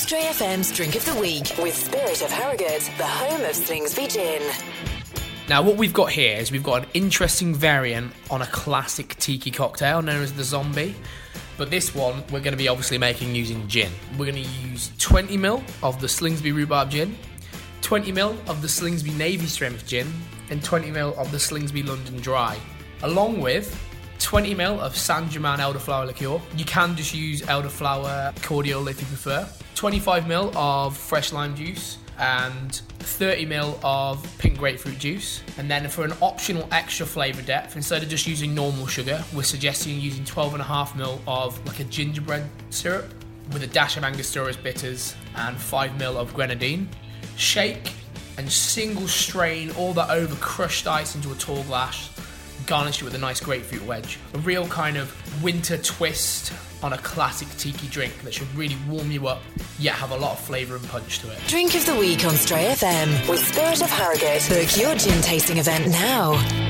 Stray FM's Drink of the Week with Spirit of Harrogate, the home of Slingsby Gin. Now, what we've got here is we've got an interesting variant on a classic tiki cocktail known as the Zombie. But this one, we're going to be obviously making using gin. We're going to use 20ml of the Slingsby Rhubarb Gin, 20ml of the Slingsby Navy Strength Gin, and 20ml of the Slingsby London Dry, along with 20ml of Saint Germain elderflower liqueur. You can just use elderflower cordial if you prefer. 25ml of fresh lime juice and 30ml of pink grapefruit juice. And then for an optional extra flavour depth, instead of just using normal sugar, we're suggesting using 12.5ml of like a gingerbread syrup with a dash of Angostura bitters and 5ml of grenadine. Shake and single strain all that over crushed ice into a tall glass. Garnish it with a nice grapefruit wedge. A real kind of winter twist on a classic tiki drink that should really warm you up, yet have a lot of flavour and punch to it. Drink of the Week on Stray FM with Spirit of Harrogate. Book your gin tasting event now.